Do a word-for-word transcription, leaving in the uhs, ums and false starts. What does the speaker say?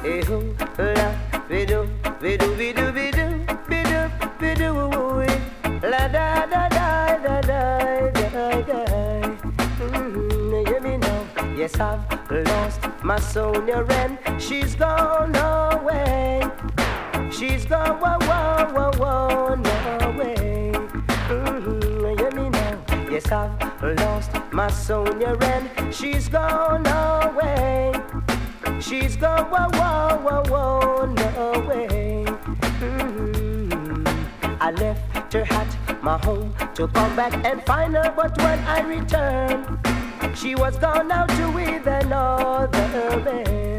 eh ho, la, we do, we do, we do, we do, we do, we do, la da da da da da da da. Mm, hear me now. Yes, I've lost my Sonia and she's gone away. She's gone, whoa, whoa, whoa, whoa, away. Mm-hmm, hear me now. Yes, I've lost my Sonia and she's gone away. She's gone, whoa, whoa, whoa, whoa, away. Mm-hmm. I left her at my home to come back and find her, but when I returned, she was gone out to with another man.